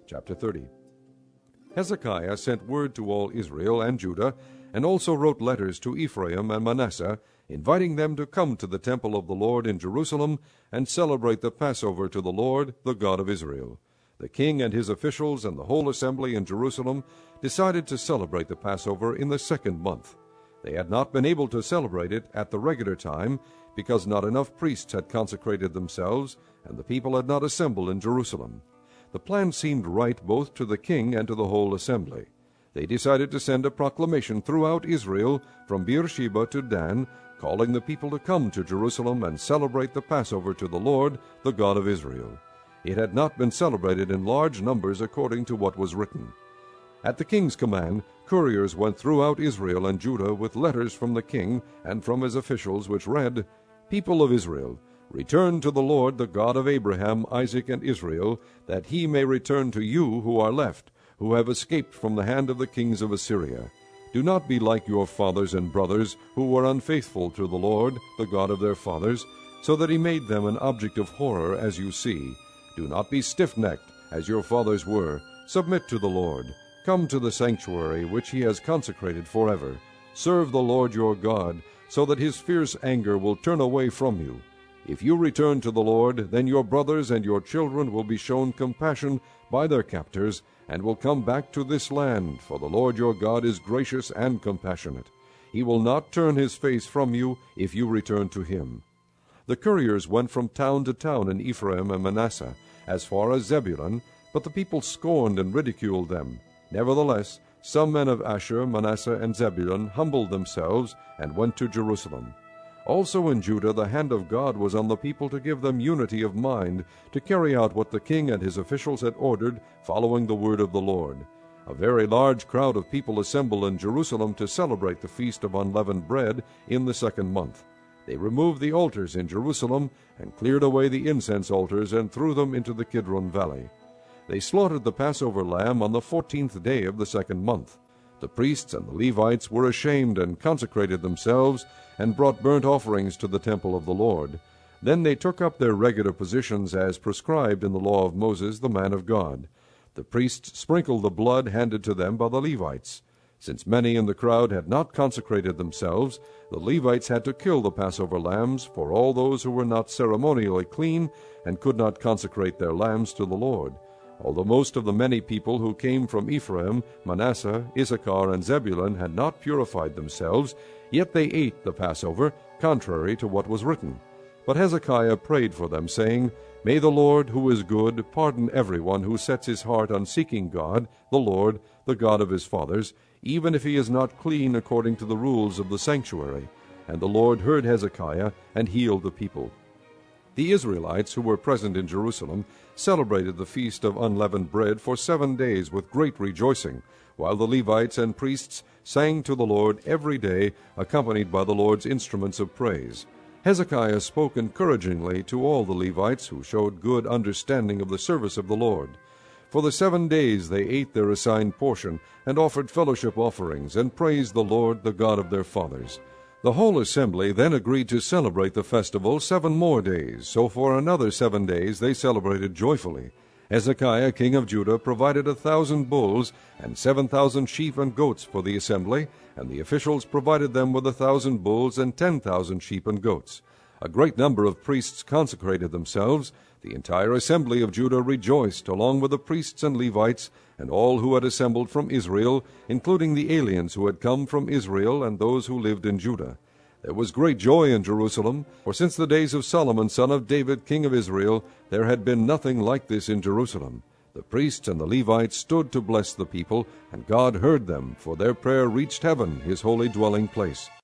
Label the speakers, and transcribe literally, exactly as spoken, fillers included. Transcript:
Speaker 1: Chapter thirty. Hezekiah sent word to all Israel and Judah, and also wrote letters to Ephraim and Manasseh, inviting them to come to the temple of the Lord in Jerusalem and celebrate the Passover to the Lord, the God of Israel. The king and his officials and the whole assembly in Jerusalem decided to celebrate the Passover in the second month. They had not been able to celebrate it at the regular time because not enough priests had consecrated themselves, and the people had not assembled in Jerusalem. The plan seemed right both to the king and to the whole assembly. They decided to send a proclamation throughout Israel from Beersheba to Dan, calling the people to come to Jerusalem and celebrate the Passover to the Lord, the God of Israel. It had not been celebrated in large numbers according to what was written. At the king's command, couriers went throughout Israel and Judah with letters from the king and from his officials, which read, "People of Israel, return to the Lord, the God of Abraham, Isaac, and Israel, that he may return to you who are left, who have escaped from the hand of the kings of Assyria. Do not be like your fathers and brothers, who were unfaithful to the Lord, the God of their fathers, so that he made them an object of horror, as you see. Do not be stiff-necked, as your fathers were. Submit to the Lord. Come to the sanctuary which he has consecrated forever. Serve the Lord your God, so that his fierce anger will turn away from you. If you return to the Lord, then your brothers and your children will be shown compassion by their captors, and will come back to this land, for the Lord your God is gracious and compassionate. He will not turn his face from you if you return to him." The couriers went from town to town in Ephraim and Manasseh, as far as Zebulun, but the people scorned and ridiculed them. Nevertheless, some men of Asher, Manasseh, and Zebulun humbled themselves and went to Jerusalem. Also in Judah the hand of God was on the people to give them unity of mind, to carry out what the king and his officials had ordered, following the word of the Lord. A very large crowd of people assembled in Jerusalem to celebrate the Feast of Unleavened Bread in the second month. They removed the altars in Jerusalem and cleared away the incense altars and threw them into the Kidron Valley. They slaughtered the Passover lamb on the fourteenth day of the second month. The priests and the Levites were ashamed and consecrated themselves and brought burnt offerings to the temple of the Lord. Then they took up their regular positions as prescribed in the law of Moses, the man of God. The priests sprinkled the blood handed to them by the Levites. Since many in the crowd had not consecrated themselves, the Levites had to kill the Passover lambs for all those who were not ceremonially clean and could not consecrate their lambs to the Lord. Although most of the many people who came from Ephraim, Manasseh, Issachar, and Zebulun had not purified themselves, yet they ate the Passover, contrary to what was written. But Hezekiah prayed for them, saying, "May the Lord, who is good, pardon everyone who sets his heart on seeking God, the Lord, the God of his fathers, even if he is not clean according to the rules of the sanctuary." And the Lord heard Hezekiah and healed the people. The Israelites who were present in Jerusalem celebrated the Feast of Unleavened Bread for seven days with great rejoicing, while the Levites and priests sang to the Lord every day, accompanied by the Lord's instruments of praise. Hezekiah spoke encouragingly to all the Levites, who showed good understanding of the service of the Lord. For the seven days they ate their assigned portion, and offered fellowship offerings, and praised the Lord, the God of their fathers. The whole assembly then agreed to celebrate the festival seven more days, so for another seven days they celebrated joyfully. Hezekiah king of Judah provided a thousand bulls and seven thousand sheep and goats for the assembly, and the officials provided them with a thousand bulls and ten thousand sheep and goats. A great number of priests consecrated themselves. The entire assembly of Judah rejoiced, along with the priests and Levites, and all who had assembled from Israel, including the aliens who had come from Israel and those who lived in Judah. There was great joy in Jerusalem, for since the days of Solomon son of David king of Israel, there had been nothing like this in Jerusalem. The priests and the Levites stood to bless the people, and God heard them, for their prayer reached heaven, his holy dwelling place.